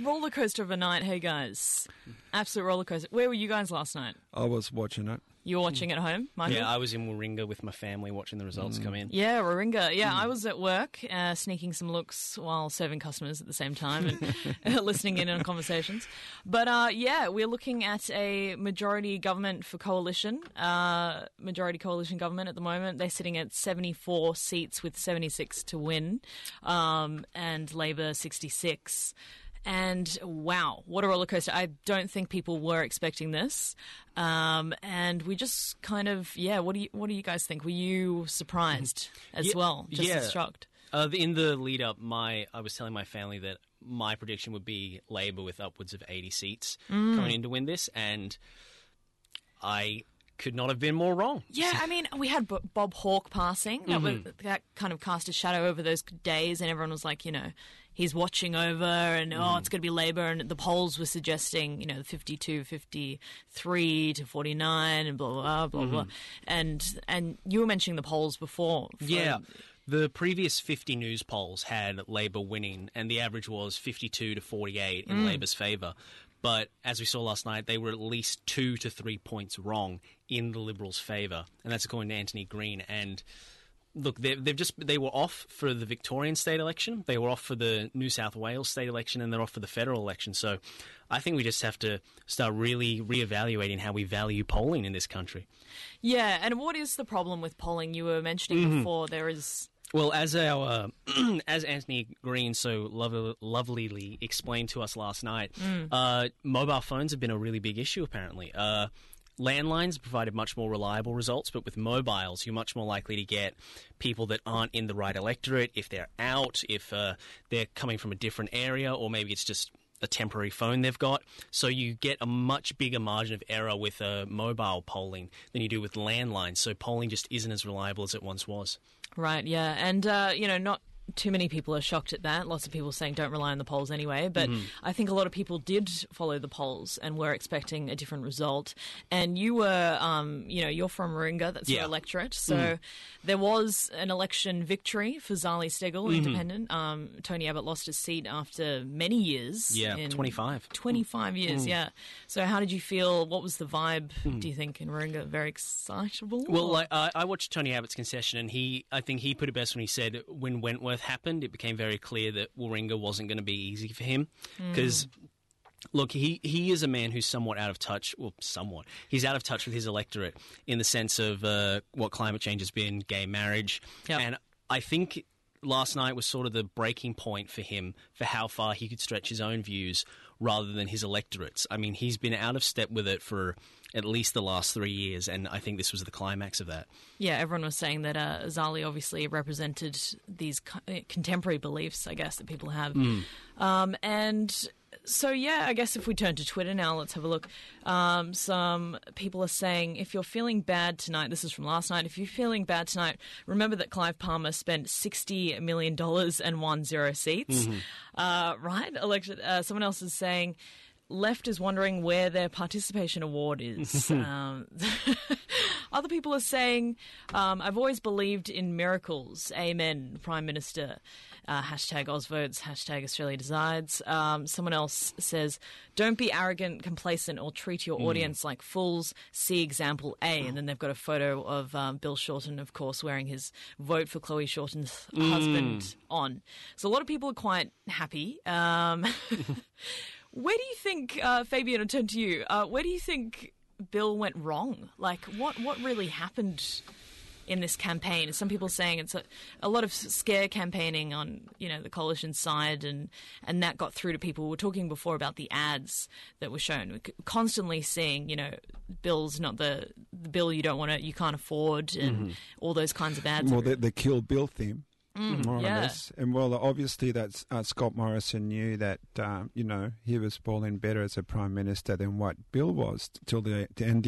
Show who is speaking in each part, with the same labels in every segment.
Speaker 1: roller coaster of a night. Hey, guys. Absolute roller coaster. Where were you guys last night?
Speaker 2: I was watching it.
Speaker 1: You were watching at home, Michael?
Speaker 3: Yeah, I was in Warringah with my family watching the results come in.
Speaker 1: Yeah, Warringah. Yeah, I was at work sneaking some looks while serving customers at the same time and listening in on conversations. But yeah, we're looking at a majority government for coalition, majority coalition government at the moment. They're sitting at 74 seats with 76 to win, and Labor 66. And wow, what a roller coaster. I don't think people were expecting this. And we just kind of, what do you guys think? Were you surprised as well? Just as shocked?
Speaker 3: In the lead up, I was telling my family that my prediction would be Labor with upwards of 80 seats coming in to win this. And I could not have been more wrong.
Speaker 1: Yeah, I mean, we had Bob Hawke passing. That kind of cast a shadow over those days, and everyone was like, he's watching over, and it's going to be Labor, and the polls were suggesting, 52, 53 to 49, and blah, blah, blah, blah. And you were mentioning the polls before.
Speaker 3: Yeah. The previous 50 news polls had Labor winning, and the average was 52 to 48 in Labor's favour. But as we saw last night, they were at least 2 to 3 points wrong in the Liberals' favour, and that's according to Anthony Green. And look, they were off for the Victorian state election, they were off for the New South Wales state election, and they're off for the federal election. So I think we just have to start really reevaluating how we value polling in this country. Yeah,
Speaker 1: and what is the problem with polling? You were mentioning before there is...
Speaker 3: Well, as as Anthony Green so lovelily explained to us last night, mobile phones have been a really big issue, apparently. Landlines provided much more reliable results, but with mobiles, you're much more likely to get people that aren't in the right electorate, if they're out, if they're coming from a different area, or maybe it's just a temporary phone they've got. So you get a much bigger margin of error with mobile polling than you do with landlines. So polling just isn't as reliable as it once was.
Speaker 1: Right, yeah. And, not too many people are shocked at that. Lots of people saying don't rely on the polls anyway. But I think a lot of people did follow the polls and were expecting a different result. And you were, you're from Warringah, that's your electorate. So there was an election victory for Zali Steggall, independent. Tony Abbott lost his seat after many years.
Speaker 3: Yeah, 25.
Speaker 1: 25 years, yeah. So how did you feel? What was the vibe, do you think, in Warringah? Very excitable?
Speaker 3: Well, I watched Tony Abbott's concession, and I think he put it best when he said when Wentworth happened, it became very clear that Warringah wasn't going to be easy for him because, look, he is a man who's somewhat out of touch. Well, somewhat. He's out of touch with his electorate in the sense of what climate change has been, gay marriage. Yep. And I think last night was sort of the breaking point for him for how far he could stretch his own views rather than his electorate's. I mean, he's been out of step with it for at least the last 3 years, and I think this was the climax of that.
Speaker 1: Yeah, everyone was saying that Zali obviously represented these contemporary beliefs, I guess, that people have. And so, yeah, I guess if we turn to Twitter now, let's have a look. Some people are saying, if you're feeling bad tonight, this is from last night, if you're feeling bad tonight, remember that Clive Palmer spent $60 million and won 0 seats. Right? Someone else is saying, Left is wondering where their participation award is. Other people are saying, I've always believed in miracles. Amen, Prime Minister. Hashtag Ozvotes, hashtag Australia Decides. Someone else says, don't be arrogant, complacent, or treat your audience like fools. See example A. And then they've got a photo of Bill Shorten, of course, wearing his Vote for Chloe Shorten's husband on. So a lot of people are quite happy. Where do you think, Fabian, I'll turn to you, where do you think Bill went wrong? Like, what really happened in this campaign? Some people saying it's a lot of scare campaigning on, the coalition side, and that got through to people. We were talking before about the ads that were shown. We're constantly seeing, Bill's not the bill you can't afford, and all those kinds of ads.
Speaker 2: Well, the Kill Bill theme. More or less. And well, obviously that's Scott Morrison knew that he was polling better as a prime minister than what Bill was till the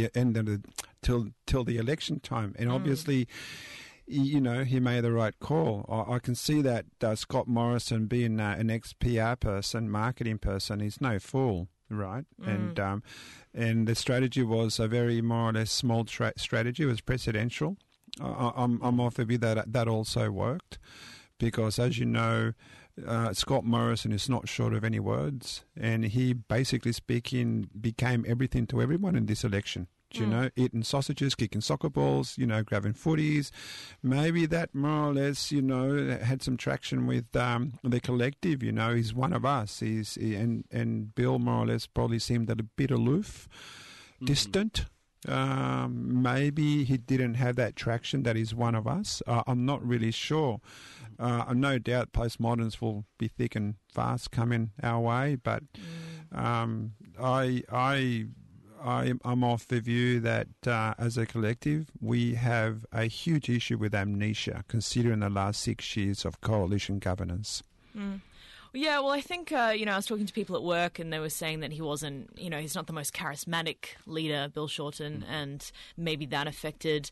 Speaker 2: election time, and obviously, he made the right call. I can see that Scott Morrison, being an ex-PR person, marketing person, he's no fool. Right, and the strategy was a very more or less small strategy. It was presidential. I'm of the view that also worked, because as you know, Scott Morrison is not short of any words, and he, basically speaking, became everything to everyone in this election. You know, eating sausages, kicking soccer balls, you know, grabbing footies. Maybe that more or less, you know, had some traction with the collective. You know, he's one of us. And Bill more or less probably seemed a bit aloof, distant. Maybe he didn't have that traction that he's one of us. I'm not really sure. No doubt postmoderns will be thick and fast coming our way, but I'm of the view that as a collective, we have a huge issue with amnesia, considering the last 6 years of coalition governance.
Speaker 1: Yeah, well, I think, I was talking to people at work and they were saying that he wasn't, he's not the most charismatic leader, Bill Shorten, and maybe that affected,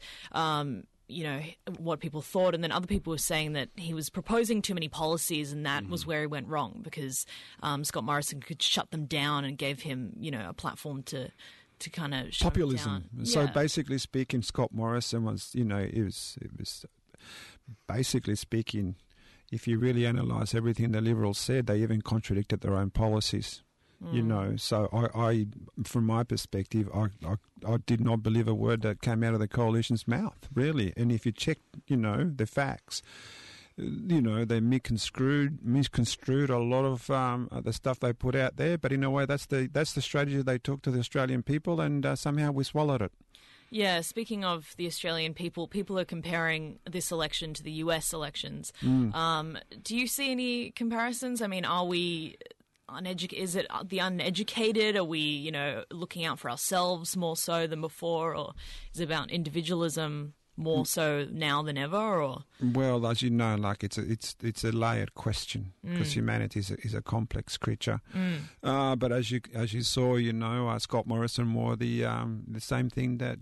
Speaker 1: what people thought. And then other people were saying that he was proposing too many policies and that was where he went wrong because Scott Morrison could shut them down and gave him, a platform to kind of shut
Speaker 2: populism.
Speaker 1: Down.
Speaker 2: So
Speaker 1: yeah.
Speaker 2: basically speaking, Scott Morrison was, it was basically speaking, if you really analyse everything the Liberals said, they even contradicted their own policies. So I from my perspective, I did not believe a word that came out of the coalition's mouth, really. And if you check, the facts, they misconstrued a lot of the stuff they put out there. But in a way, that's the strategy they took to the Australian people, and somehow we swallowed it.
Speaker 1: Yeah, speaking of the Australian people are comparing this election to the US elections. Do you see any comparisons? I mean, are we is it the uneducated? Are we, looking out for ourselves more so than before? Or is it about individualism more so now than ever? Or
Speaker 2: well, as you know, like it's a layered question because humanity is a complex creature. But as you saw, Scott Morrison wore the same thing that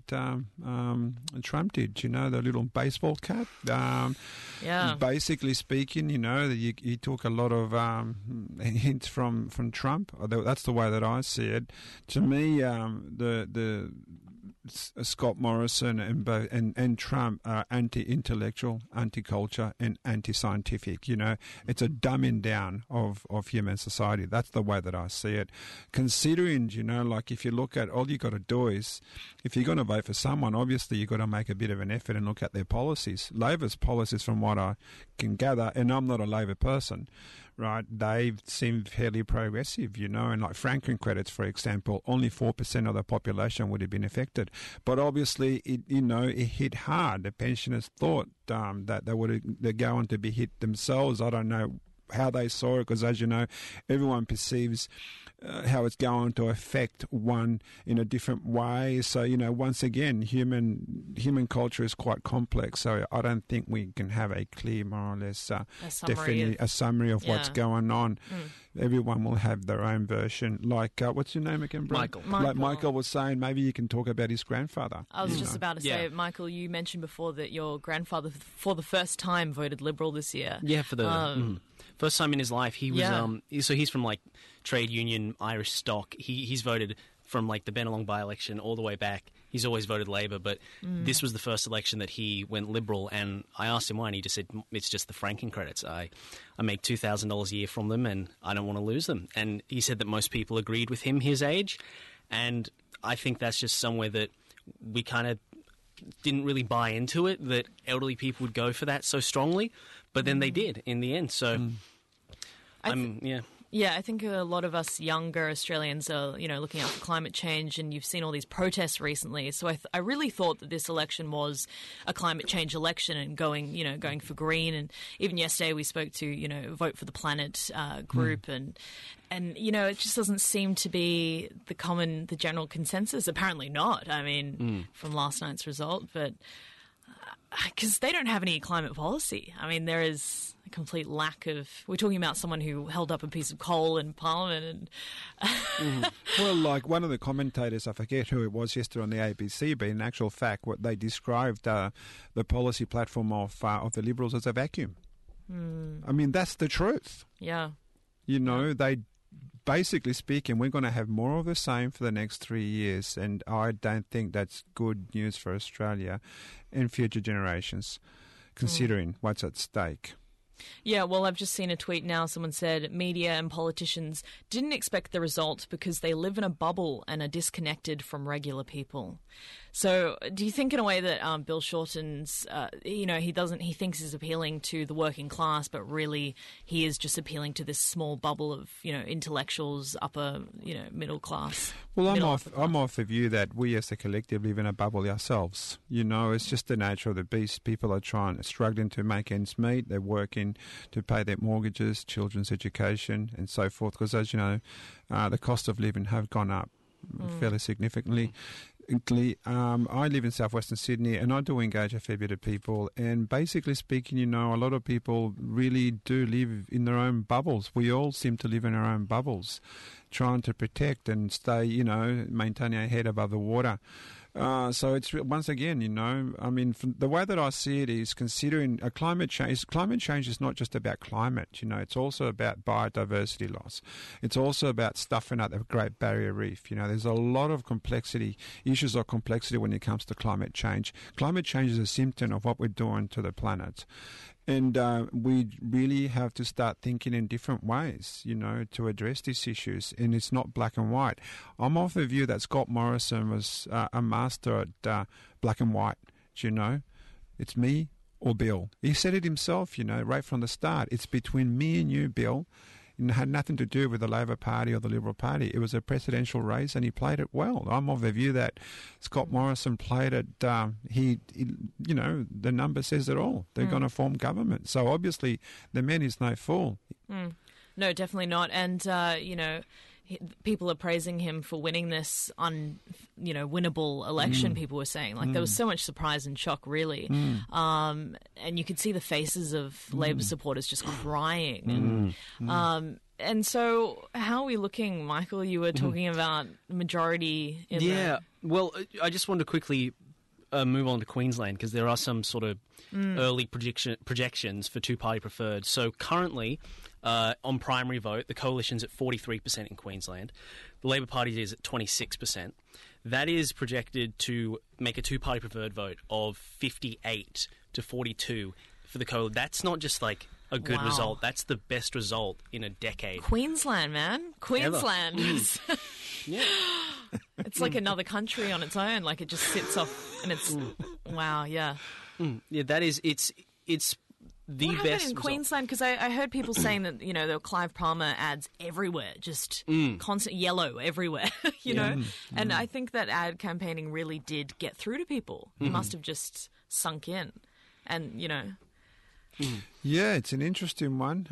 Speaker 2: Trump did. The little baseball cap.
Speaker 1: Yeah.
Speaker 2: Basically speaking, he took a lot of hints from Trump. That's the way that I see it. To me, the Scott Morrison and Trump are anti-intellectual, anti-culture, and anti-scientific. It's a dumbing down of human society. That's the way that I see it. Considering, like if you look at, all you got to do is, if you're going to vote for someone, obviously you've got to make a bit of an effort and look at their policies. Labor's policies, from what I can gather, and I'm not a Labor person, right, they seem fairly progressive, and like franking credits, for example, only 4% of the population would have been affected. But obviously, it hit hard. The pensioners thought that they're going to be hit themselves. I don't know how they saw it because, as you know, everyone perceives how it's going to affect one in a different way. So, once again, human culture is quite complex. So I don't think we can have a clear, more or less, a summary of what's going on. Everyone will have their own version. Like, what's your name again, bro?
Speaker 3: Michael.
Speaker 2: Like Michael was saying, maybe you can talk about his grandfather.
Speaker 1: I was just about to say, Michael, you mentioned before that your grandfather, for the first time, voted Liberal this year.
Speaker 3: Yeah, for the first time in his life. He was so he's from like trade union Irish stock. He's voted from like the Bennelong by-election all the way back. He's always voted Labor, but this was the first election that he went Liberal, and I asked him why, and he just said, it's just the franking credits. I make $2,000 a year from them, and I don't want to lose them. And he said that most people agreed with him his age, and I think that's just somewhere that we kind of didn't really buy into it, that elderly people would go for that so strongly, but then they did in the end. So,
Speaker 1: Yeah, I think a lot of us younger Australians are, looking out for climate change, and you've seen all these protests recently. So I really thought that this election was a climate change election and going for green. And even yesterday we spoke to, Vote for the Planet group, and it just doesn't seem to be the general consensus. Apparently not. I mean, from last night's result, but because they don't have any climate policy. I mean, there is a complete lack of... We're talking about someone who held up a piece of coal in Parliament and...
Speaker 2: Well, like one of the commentators, I forget who it was yesterday on the ABC, but in actual fact, what they described the policy platform of the Liberals as a vacuum. I mean, that's the truth.
Speaker 1: Yeah.
Speaker 2: They... Basically speaking, we're going to have more of the same for the next 3 years, and I don't think that's good news for Australia and future generations, considering what's at stake.
Speaker 1: Yeah, well, I've just seen a tweet now. Someone said media and politicians didn't expect the result because they live in a bubble and are disconnected from regular people. So do you think in a way that Bill Shorten's, he thinks he's appealing to the working class, but really he is just appealing to this small bubble of, intellectuals, upper, middle class?
Speaker 2: Well, I'm off the view that we as a collective live in a bubble ourselves. It's just the nature of the beast. People are struggling to make ends meet. They're working to pay their mortgages, children's education, and so forth. Because as you know, the cost of living have gone up fairly significantly. I live in southwestern Sydney and I do engage a fair bit of people, and basically speaking, a lot of people really do live in their own bubbles. We all seem to live in our own bubbles, trying to protect and stay, maintaining our head above the water. So it's once again, from the way that I see it is considering a climate change. Climate change is not just about climate, it's also about biodiversity loss. It's also about stuffing out the Great Barrier Reef. There's a lot of issues of complexity when it comes to climate change. Climate change is a symptom of what we're doing to the planet. And we really have to start thinking in different ways, to address these issues. And it's not black and white. I'm of the view that Scott Morrison was a master at black and white. It's me or Bill. He said it himself, right from the start. It's between me and you, Bill. It had nothing to do with the Labor Party or the Liberal Party. It was a presidential race, and he played it well. I'm of the view that Scott Morrison played it. The number says it all. They're going to form government. So obviously, the man is no fool.
Speaker 1: No, definitely not. And people are praising him for winning this winnable election. People were saying there was so much surprise and shock, really, and you could see the faces of Labor supporters just crying. And so, how are we looking, Michael? You were talking about majority.
Speaker 3: Well, I just wanted to quickly move on to Queensland because there are some sort of early projections for two-party preferred. So currently, on primary vote, the coalition's at 43% in Queensland. The Labor Party is at 26%. That is projected to make a two-party preferred vote of 58 to 42 for the coalition. That's not just a good result. That's the best result in a decade.
Speaker 1: Queensland, man. Queensland.
Speaker 3: Yeah.
Speaker 1: It's like another country on its own. It just sits off and it's... Wow, yeah.
Speaker 3: Yeah, that is... It's the
Speaker 1: what
Speaker 3: best
Speaker 1: in Queensland? Because I heard people saying that there were Clive Palmer ads everywhere, just constant yellow everywhere, And I think that ad campaigning really did get through to people. It must have just sunk in, and
Speaker 2: Yeah, it's an interesting one.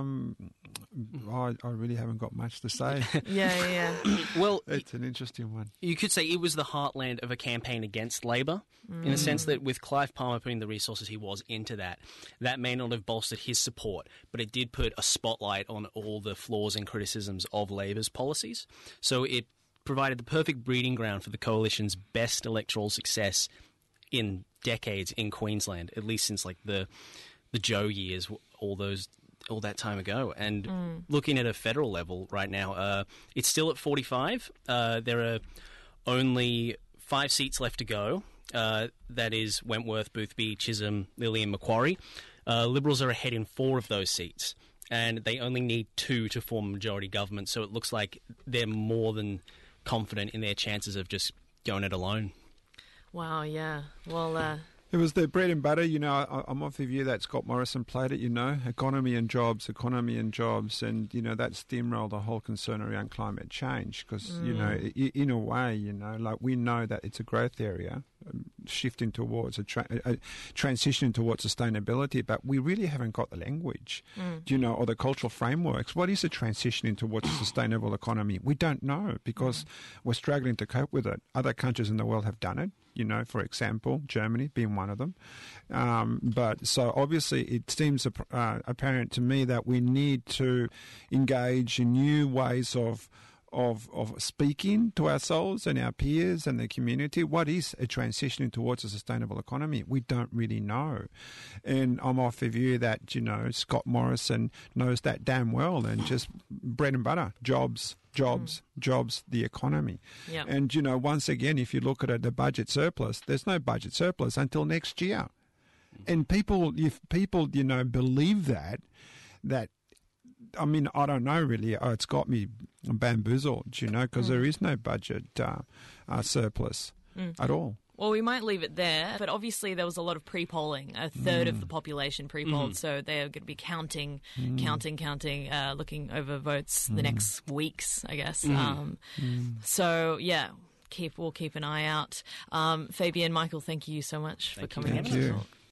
Speaker 2: I really haven't got much to say.
Speaker 1: Yeah.
Speaker 3: Well,
Speaker 2: it's an interesting one.
Speaker 3: You could say it was the heartland of a campaign against Labor, in a sense that with Clive Palmer putting the resources he was into that may not have bolstered his support, but it did put a spotlight on all the flaws and criticisms of Labor's policies. So it provided the perfect breeding ground for the coalition's best electoral success in decades in Queensland, at least since the Joe years, all that time ago. And looking at a federal level right now, it's still at 45. There are only 5 seats left to go. That is Wentworth, Boothby, Chisholm, Lilly and Macquarie. Liberals are ahead in 4 of those seats, and they only need 2 to form a majority government, so it looks like they're more than confident in their chances of just going it alone.
Speaker 1: Wow, yeah. Well...
Speaker 2: It was the bread and butter, I'm of the view that Scott Morrison played it, economy and jobs, and, that steamrolled the whole concern around climate change because, in a way, we know that it's a growth area, shifting towards a transition towards sustainability, but we really haven't got the language, or the cultural frameworks. What is a transitioning towards a sustainable economy? We don't know because we're struggling to cope with it. Other countries in the world have done it. For example, Germany being one of them. But so obviously it seems apparent to me that we need to engage in new ways of speaking to ourselves and our peers and the community. What is a transitioning towards a sustainable economy? We don't really know. And I'm of the view that, Scott Morrison knows that damn well and just bread and butter, jobs, the economy.
Speaker 1: Yep.
Speaker 2: And, once again, if you look at the budget surplus, there's no budget surplus until next year. And people, if people, believe that, I mean, I don't know really. It's got me bamboozled, because there is no budget surplus at all.
Speaker 1: Well, we might leave it there, but obviously there was a lot of pre-polling. A third of the population pre-polled, so they're going to be counting, looking over votes the next weeks, I guess. So, yeah, we'll keep an eye out. Fabian, Michael, thank you so much for coming in.
Speaker 2: Thank you.